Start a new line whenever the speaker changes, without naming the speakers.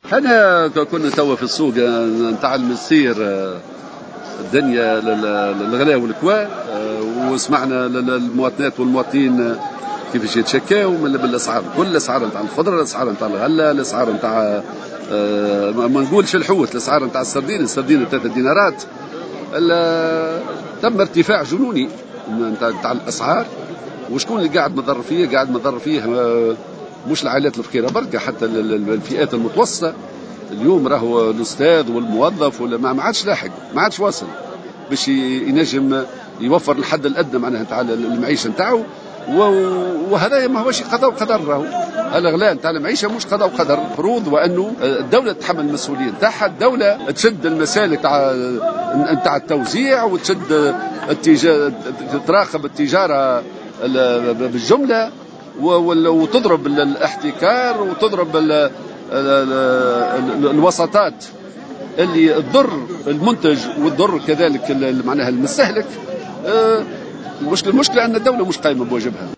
انا كنا توا في السوق نتاع المسير، الدنيا للغلاء والكوا، وسمعنا المواطنات والمواطنين كيفاش يتشكاو من الاسعار، كل الاسعار نتاع الخضره، الاسعار نتاع الغله، الاسعار نتاع ما نقولش الحوت، الاسعار نتاع السردين 3 دينارات. تم ارتفاع جنوني نتاع الاسعار. وشكون اللي قاعد مضر فيه؟ قاعد مضر فيه مش العائلات الفقيره بركه، حتى الفئات المتوسطه. اليوم راهو الاستاذ والموظف ولا ما عادش لاحق، ما عادش واصل باش ينجم يوفر الحد الادنى معناها نتاع المعيشه نتاعو. وهذا ما هوش قضاء وقدر، راهو الاغلال نتاع المعيشه مش قضاء وقدر. المفروض وانه الدوله تتحمل المسؤوليه نتاعها، الدوله تشد المسالك نتاع التوزيع، وتشد تراقب التجاره بالجمله، وتضرب الاحتكار، وتضرب الوساطات اللي تضر المنتج وتضر كذلك معناها المستهلك. المشكله ان الدوله مش قايمه بواجبها.